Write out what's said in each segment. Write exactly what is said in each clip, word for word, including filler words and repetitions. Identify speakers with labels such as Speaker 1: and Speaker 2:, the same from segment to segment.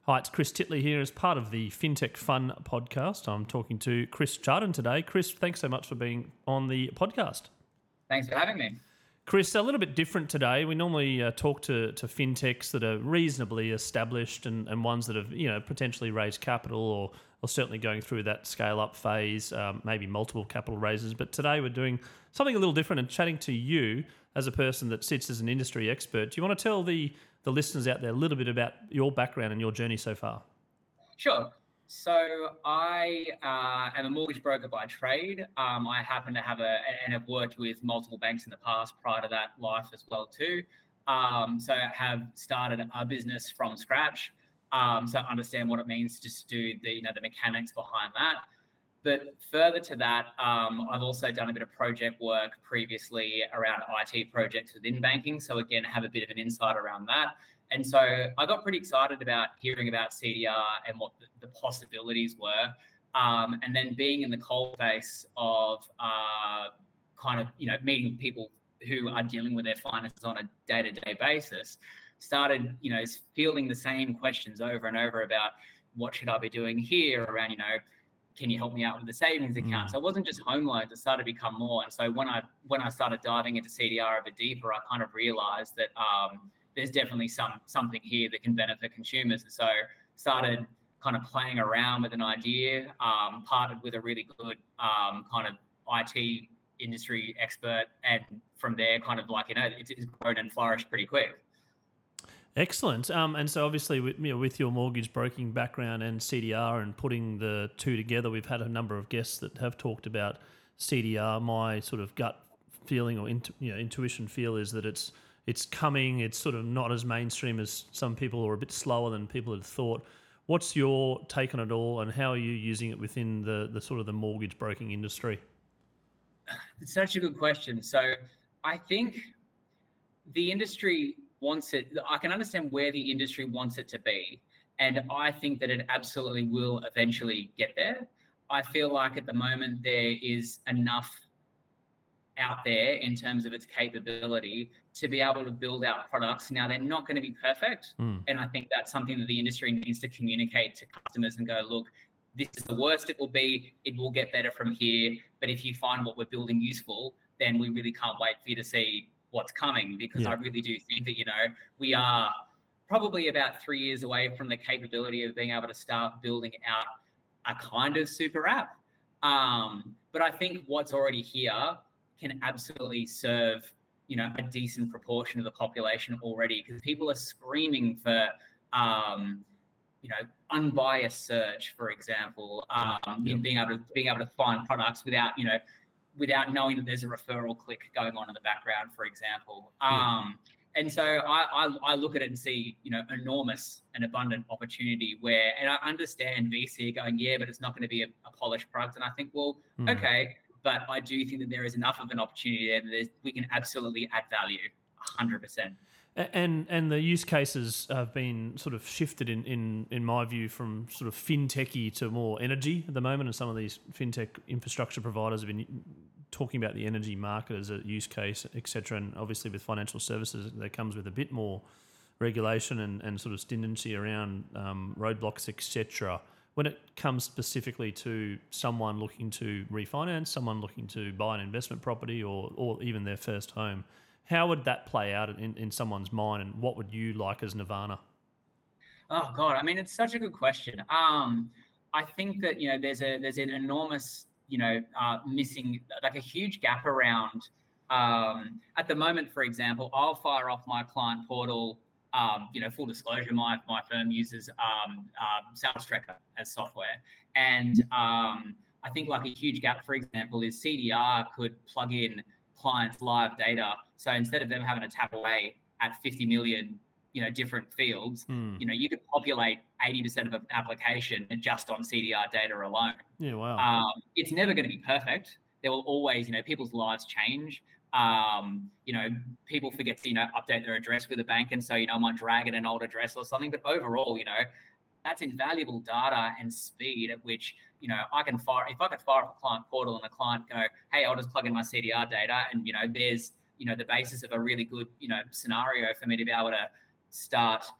Speaker 1: Hi, it's Chris Titley here as part of the FinTech Fun podcast. I'm talking to Chris Chardon today. Chris, thanks so much for being on the podcast.
Speaker 2: Thanks for having me.
Speaker 1: Chris, a little bit different today. We normally uh, talk to, to fintechs that are reasonably established and, and ones that have, you know, potentially raised capital or, or certainly going through that scale-up phase, um, maybe multiple capital raises. But today we're doing something a little different and chatting to you as a person that sits as an industry expert. Do you want to tell the, the listeners out there a little bit about your background and your journey so far?
Speaker 2: Sure. So I uh, am a mortgage broker by trade. Um, I happen to have a, and have worked with multiple banks in the past prior to that life as well too. Um, so I have started a business from scratch. Um, so I understand what it means just to do the, you know, the mechanics behind that. But further to that, um, I've also done a bit of project work previously around I T projects within banking. So again, I have a bit of an insight around that. And so I got pretty excited about hearing about C D R and what the, the possibilities were. Um, and then being in the cold face of uh, kind of, you know, meeting people who are dealing with their finances on a day-to-day basis, started, you know, fielding the same questions over and over about what should I be doing here around, you know, can you help me out with the savings account? Mm. So it wasn't just home loans, it started to become more. And so when I when I started diving into C D R a bit deeper, I kind of realized that um, there's definitely some something here that can benefit consumers. And so started kind of playing around with an idea, um, partnered with a really good um, kind of I T industry expert. And from there, kind of like, you know, it's, it's grown and flourished pretty quick.
Speaker 1: Excellent. Um, and so obviously with, you know, with your mortgage broking background and C D R and putting the two together, we've had a number of guests that have talked about C D R. My sort of gut feeling or intu- you know, intuition feel is that it's it's coming. It's sort of not as mainstream as some people, or a bit slower than people had thought. What's your take on it all, and how are you using it within the, the sort of the mortgage broking industry?
Speaker 2: It's such a good question. So I think the industry wants it, I can understand where the industry wants it to be. And I think that it absolutely will eventually get there. I feel like at the moment there is enough out there in terms of its capability to be able to build out products. Now, they're not going to be perfect. Mm. And I think that's something that the industry needs to communicate to customers and go, look, this is the worst it will be. It will get better from here. But if you find what we're building useful, then we really can't wait for you to see what's coming, because yeah. I really do think that, you know, we are probably about three years away from the capability of being able to start building out a kind of super app. Um, but I think what's already here can absolutely serve, you know, a decent proportion of the population already, because people are screaming for, um, you know, unbiased search, for example, um, yeah. in being able to being able to find products without, you know, without knowing that there's a referral click going on in the background, for example. Um, yeah. And so I, I, I look at it and see, you know, enormous and abundant opportunity where, and I understand V C going, yeah, but it's not going to be a, a polished product. And I think, well, mm. okay, but I do think that there is enough of an opportunity there that we can absolutely add value, one hundred percent.
Speaker 1: And and the use cases have been sort of shifted in, in, in my view from sort of fintechy to more energy at the moment, and some of these fintech infrastructure providers have been talking about the energy market as a use case, et cetera. And obviously with financial services, that comes with a bit more regulation and, and sort of stringency around um, roadblocks, et cetera. When it comes specifically to someone looking to refinance, someone looking to buy an investment property, or or even their first home, how would that play out in, in someone's mind, and what would you like as Nirvana?
Speaker 2: Oh God, I mean, it's such a good question. Um, I think that, you know, there's a there's an enormous, you know, uh, missing, like a huge gap around. Um, at the moment, for example, I'll fire off my client portal. Um, you know, full disclosure, my my firm uses um, um, Sales Tracker as software, and um, I think like a huge gap, for example, is C D R could plug in clients' live data. So instead of them having to tap away at fifty million, you know, different fields, mm. you know, you could populate eighty percent of an application just on C D R data alone.
Speaker 1: Yeah, wow.
Speaker 2: Um, it's never going to be perfect. There will always, you know, people's lives change. Um, you know, people forget to, you know, update their address with a bank. And so, you know, I might drag in an old address or something. But overall, you know, that's invaluable data and speed at which, you know, I can fire, if I could fire up a client portal and a client go, hey, I'll just plug in my C D R data. And, you know, there's, you know, the basis of a really good, you know, scenario for me to be able to start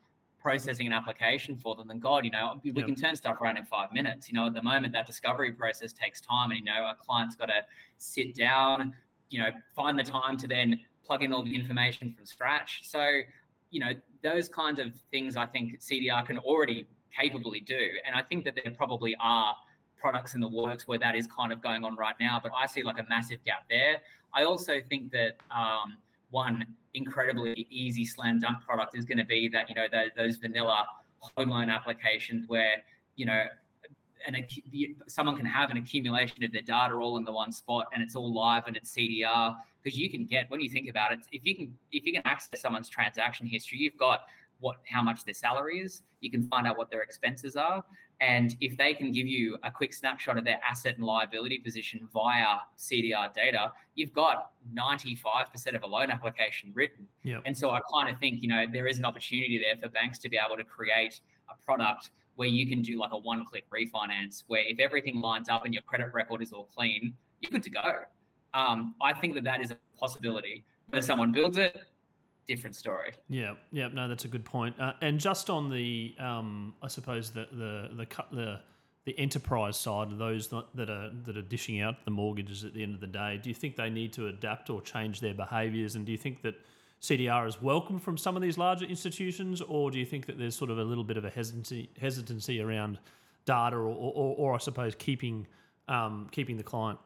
Speaker 2: processing an application for them, then God, you know, we
Speaker 1: Yep.
Speaker 2: can turn stuff around in five minutes. You know, at the moment, that discovery process takes time, and you know, our client's got to sit down, you know, find the time to then plug in all the information from scratch. So, you know, those kinds of things I think C D R can already capably do, and I think that there probably are products in the works where that is kind of going on right now. But I see like a massive gap there. I also think that um, one incredibly easy slam dunk product is going to be that, you know, those, those vanilla home loan applications where, you know, and someone can have an accumulation of their data all in the one spot, and it's all live and it's C D R. Because you can get, when you think about it, if you can if you can access someone's transaction history, you've got what how much their salary is, you can find out what their expenses are, and if they can give you a quick snapshot of their asset and liability position via C D R data, you've got ninety-five percent of a loan application written.
Speaker 1: Yep.
Speaker 2: And so I kind of think, you know, there is an opportunity there for banks to be able to create a product where you can do like a one-click refinance, where if everything lines up and your credit record is all clean, you're good to go. Um, I think that that is a possibility. Whether someone builds it, different story.
Speaker 1: Yeah, yeah, no, that's a good point. Uh, and just on the, um, I suppose the the the cu- the the enterprise side, those that that are that are dishing out the mortgages at the end of the day, do you think they need to adapt or change their behaviours? And do you think that C D R is welcome from some of these larger institutions, or do you think that there's sort of a little bit of a hesitancy hesitancy around data, or or, or I suppose keeping um, keeping the client?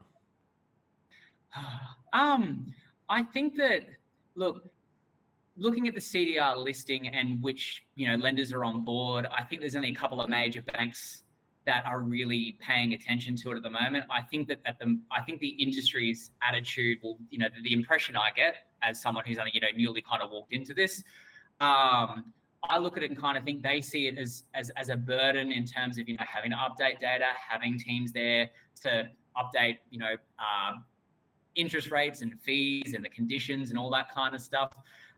Speaker 2: Um, I think that look. Looking at the C D R listing and which, you know, lenders are on board, I think there's only a couple of major banks that are really paying attention to it at the moment. I think that at the, I think the industry's attitude will, you know, the, the impression I get as someone who's only, you know, newly kind of walked into this, um, I look at it and kind of think they see it as, as, as a burden in terms of, you know, having to update data, having teams there to update, you know, um, interest rates and fees and the conditions and all that kind of stuff.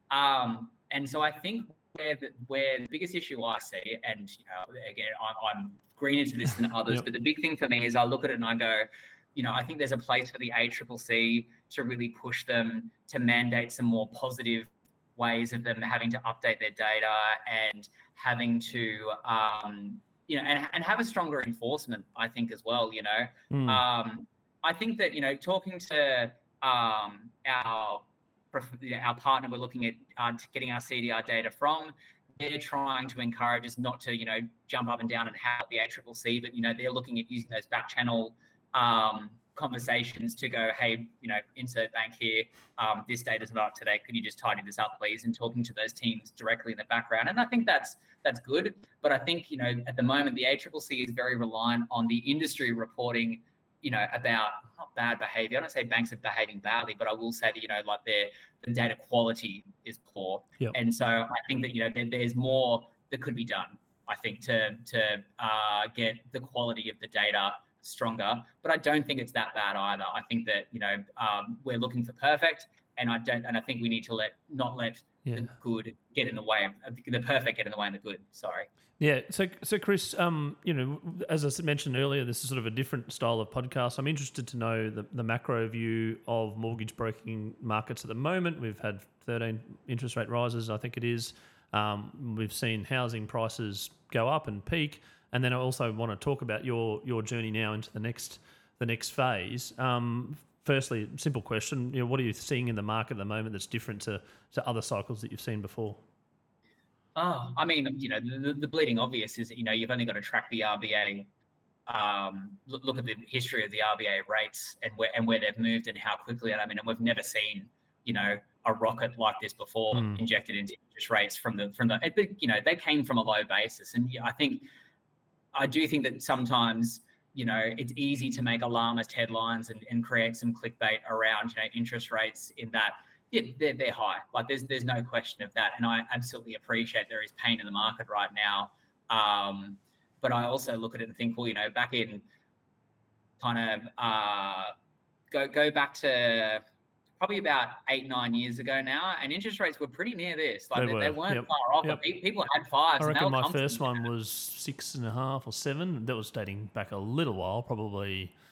Speaker 2: Um, and so I think where the, where the biggest issue I see, and you know, again, I'm, I'm greener to this than others, yep. but the big thing for me is I look at it and I go, you know, I think there's a place for the A C C C to really push them to mandate some more positive ways of them having to update their data and having to, um, you know, and, and have a stronger enforcement, I think, as well, you know. Mm. Um, I think that, you know, talking to um, our our partner we're looking at uh, getting our C D R data from, they're trying to encourage us not to, you know, jump up and down and have the A C C C, but, you know, they're looking at using those back channel um, conversations to go, hey, you know, insert bank here, um, this data's not up to date, could you just tidy this up, please? And talking to those teams directly in the background. And I think that's that's good. But I think, you know, at the moment, the A C C C is very reliant on the industry reporting, you know, about not bad behavior. I don't say banks are behaving badly, but I will say that, you know, like their the data quality is poor. Yep. And so I think that, you know, there, there's more that could be done, I think, to to uh, get the quality of the data stronger. But I don't think it's that bad either. I think that, you know, um, we're looking for perfect, and I don't, and I think we need to let not let yeah. the good get in the way of the perfect get in the way of the good. Sorry.
Speaker 1: Yeah. So, so Chris, um, you know, as I mentioned earlier, this is sort of a different style of podcast. I'm interested to know the, the macro view of mortgage broking markets at the moment. We've had thirteen interest rate rises, I think it is. Um, we've seen housing prices go up and peak, and then I also want to talk about your your journey now into the next the next phase. Um, firstly, simple question: you know, what are you seeing in the market at the moment that's different to to other cycles that you've seen before?
Speaker 2: Oh, I mean, you know, the, the bleeding obvious is that, you know, you've only got to track the R B A, um, look, look at the history of the R B A rates and where and where they've moved and how quickly. And I mean, and we've never seen, you know, a rocket like this before mm. injected into interest rates from the from the. You know, they came from a low basis, and I think, I do think that sometimes, you know, it's easy to make alarmist headlines and, and create some clickbait around, you know, interest rates in that. Yeah, they're, they're high. Like there's there's no question of that. And I absolutely appreciate there is pain in the market right now. Um, but I also look at it and think, well, you know, back in kind of uh, go go back to probably about eight, nine years ago now, and interest rates were pretty near this. Like they, they, were. they weren't yep. far off. Yep. People had fives.
Speaker 1: I reckon
Speaker 2: and
Speaker 1: my first one was six and a half or seven. That was dating back a little while, probably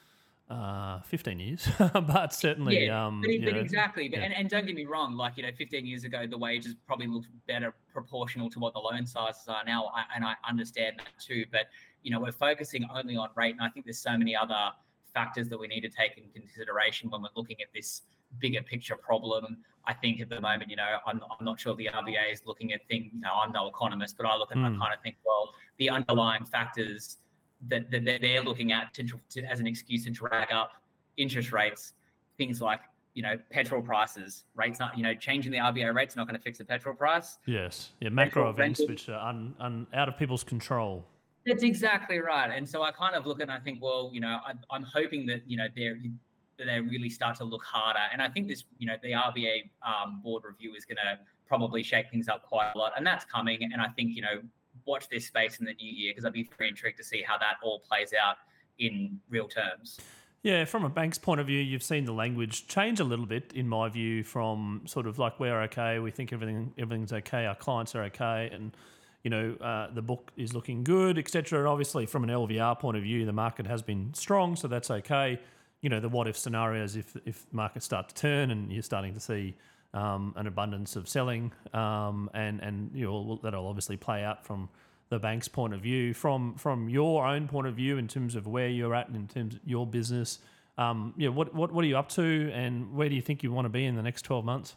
Speaker 1: Uh, fifteen years, but certainly,
Speaker 2: Yeah,
Speaker 1: um,
Speaker 2: but,
Speaker 1: you
Speaker 2: but
Speaker 1: know,
Speaker 2: exactly. But
Speaker 1: yeah,
Speaker 2: and, and don't get me wrong, like, you know, fifteen years ago, the wages probably looked better proportional to what the loan sizes are now. I, and I understand that too. But, you know, we're focusing only on rate. And I think there's so many other factors that we need to take into consideration when we're looking at this bigger picture problem. I think at the moment, you know, I'm, I'm not sure the R B A is looking at things, you know, I'm no economist, but I look at I
Speaker 1: mm,
Speaker 2: kind of think, well, the underlying factors that, that they're looking at to, to, as an excuse to drag up interest rates, things like, you know, petrol prices, rates not, you know, changing the R B A rate's not going to fix the petrol price.
Speaker 1: yes, yeah, macro
Speaker 2: Rental,
Speaker 1: events
Speaker 2: rental,
Speaker 1: which are un, un, out of people's control.
Speaker 2: that's exactly right. And so I kind of look at and I think, well, you know, I, I'm hoping that, you know, they're, that they really start to look harder. And I think this, you know, the R B A um, board review is going to probably shake things up quite a lot. And that's coming. And I think, you know, watch this space in the new year, because I'd be very intrigued to see how that all plays out in real terms.
Speaker 1: Yeah, from a bank's point of view, you've seen the language change a little bit, in my view, from sort of like, we're okay, we think everything everything's okay, our clients are okay, and you know uh, the book is looking good, et cetera. And obviously, from an L V R point of view, the market has been strong, so that's okay. You know, the what if scenarios, if if markets start to turn and you're starting to see um, an abundance of selling, um, and and you know that'll obviously play out from the bank's point of view. From from your own point of view, in terms of where you're at, and in terms of your business, um, yeah, what, what what are you up to, and where do you think you want to be in the next twelve months?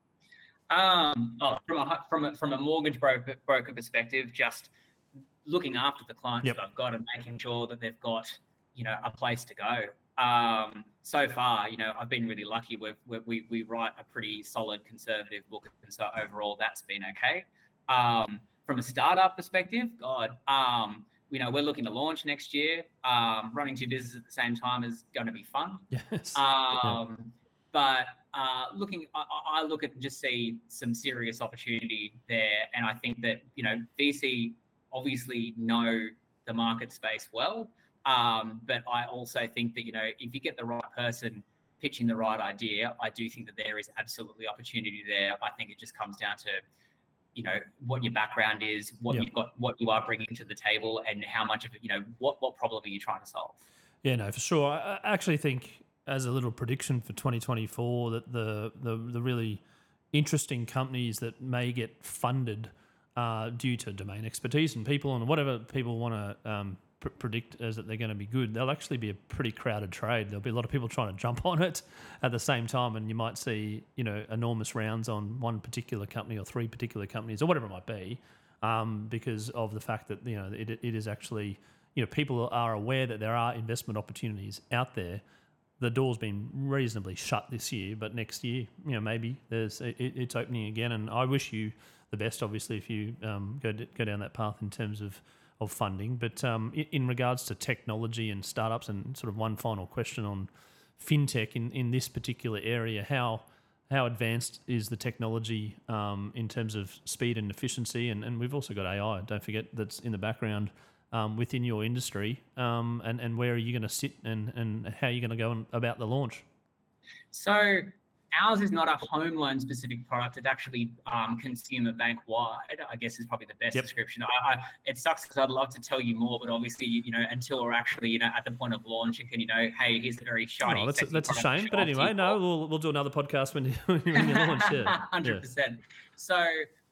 Speaker 2: Um, oh, from a from a from a mortgage broker broker perspective, just looking after the clients
Speaker 1: Yep.
Speaker 2: that I've got and making sure that they've got, you know, a place to go. Um, so far, you know, I've been really lucky. We've, we we we write a pretty solid conservative book, and so overall, that's been okay. Um, from a startup perspective, God, um, you know, we're looking to launch next year. Um, running two businesses at the same time is going to be fun.
Speaker 1: Yes.
Speaker 2: Um,
Speaker 1: Yeah.
Speaker 2: but uh, looking, I, I look at just see some serious opportunity there, and I think that, you know, V C obviously know the market space well, um, but I also think that, you know, if you get the right person pitching the right idea, I do think that there is absolutely opportunity there. I think it just comes down to, you know, what your background is, what
Speaker 1: Yep.
Speaker 2: you've got, what you are bringing to the table, and how much of it, you know, what what problem are you trying to solve?
Speaker 1: Yeah, no, for sure. I I actually think, as a little prediction for twenty twenty-four, that the the, the really interesting companies that may get funded uh, due to domain expertise and people and whatever people want to um, pr- predict as that they're going to be good, they'll actually be a pretty crowded trade. There'll be a lot of people trying to jump on it at the same time, and you might see, you know, enormous rounds on one particular company or three particular companies or whatever it might be, um, because of the fact that, you know, it, it is actually, you know, people are aware that there are investment opportunities out there. The door's been reasonably shut this year, but next year, you know, maybe there's it, it's opening again. And I wish you the best, obviously, if you um, go go down that path in terms of of funding. But um, in, in regards to technology and startups, and sort of one final question on fintech in, in this particular area, how how advanced is the technology um, in terms of speed and efficiency? And, and we've also got A I, don't forget, that's in the background um, within your industry. Um, and, and where are you going to sit, and, and how are you going to go on about the launch?
Speaker 2: So ours is not a home loan specific product. It's actually um, consumer bank wide, I guess is probably the best
Speaker 1: Yep.
Speaker 2: description. I, I, it sucks because I'd love to tell you more, but obviously, you know, until we're actually, you know, at the point of launch, and can, you know, hey, here's a very shiny,
Speaker 1: Oh, that's a,
Speaker 2: sexy
Speaker 1: that's a
Speaker 2: product to
Speaker 1: shame.
Speaker 2: show
Speaker 1: But
Speaker 2: off to
Speaker 1: anyway,
Speaker 2: you
Speaker 1: no,
Speaker 2: all.
Speaker 1: we'll we'll do another podcast when you, when you launch. Yeah,
Speaker 2: one hundred
Speaker 1: yeah.
Speaker 2: percent. So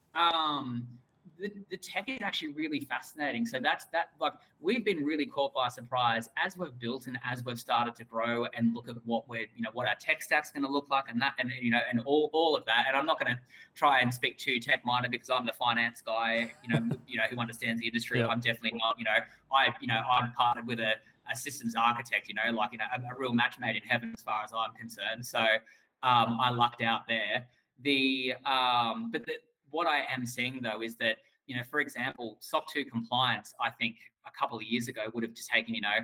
Speaker 2: um, the, the tech is actually really fascinating. So that's that. Like, we've been really caught by surprise as we've built and as we've started to grow and look at what we're, you know, what our tech stack's going to look like, and that, and you know, and all all of that. And I'm not going to try and speak too tech minded because I'm the finance guy, you know, you know, who understands the industry.
Speaker 1: Yep.
Speaker 2: I'm definitely not. You know, I, you know, I'm partnered with a, a systems architect. You know, like, you know, a, a real match made in heaven as far as I'm concerned. So um, I lucked out there. The um, but the, what I am seeing though is that, you know, for example, S O C two compliance, I think a couple of years ago would have taken, you know,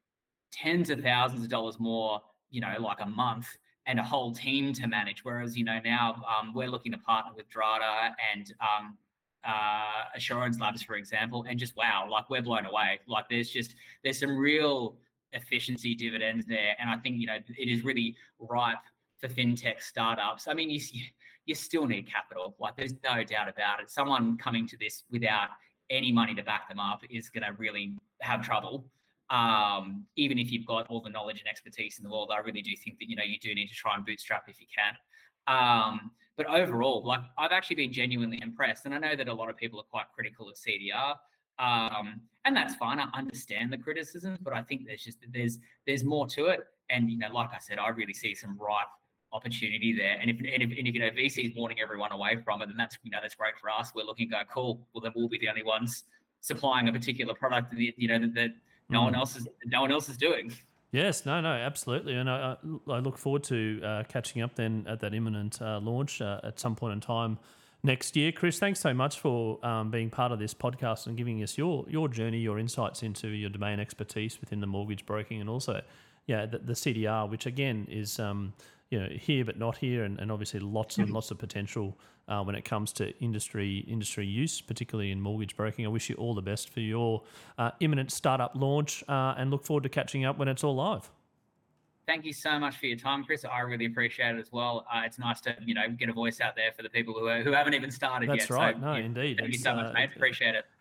Speaker 2: tens of thousands of dollars more, you know, like a month and a whole team to manage. Whereas, you know, now um, we're looking to partner with Drata and um, uh, Assurance Labs, for example, and just, wow, like, we're blown away. Like, there's just, there's some real efficiency dividends there. And I think, you know, it is really ripe for fintech startups. I mean, you, you still need capital. Like, there's no doubt about it. Someone coming to this without any money to back them up is going to really have trouble. Um, even if you've got all the knowledge and expertise in the world, I really do think that, you know, you do need to try and bootstrap if you can. Um, but overall, like, I've actually been genuinely impressed. And I know that a lot of people are quite critical of C D R. Um, and that's fine. I understand the criticisms, but I think there's just, there's, there's more to it. And, you know, like I said, I really see some ripe opportunity there. And if, and if, and if you know, V C is warning everyone away from it, then that's, you know, that's great for us. We're looking, go, cool. Well, then we'll be the only ones supplying a particular product that, you know, that, that no mm. one else is, no one else is doing.
Speaker 1: Yes, no, no, absolutely. And I, I look forward to uh, catching up then at that imminent uh, launch uh, at some point in time next year. Chris, thanks so much for um, being part of this podcast and giving us your your journey, your insights into your domain expertise within the mortgage broking, and also, yeah, the, the C D R, which again is um, you know, here but not here, and, and obviously lots and lots of potential uh, when it comes to industry industry use, particularly in mortgage broking. I wish you all the best for your uh, imminent startup launch, uh, and look forward to catching up when it's all live.
Speaker 2: Thank you so much for your time, Chris. I really appreciate it as well. Uh, it's nice to, you know, get a voice out there for the people who are, who haven't even started
Speaker 1: That's
Speaker 2: yet.
Speaker 1: That's right.
Speaker 2: So,
Speaker 1: no,
Speaker 2: yeah,
Speaker 1: indeed.
Speaker 2: Thank
Speaker 1: it's,
Speaker 2: you so much,
Speaker 1: uh,
Speaker 2: mate. Appreciate it.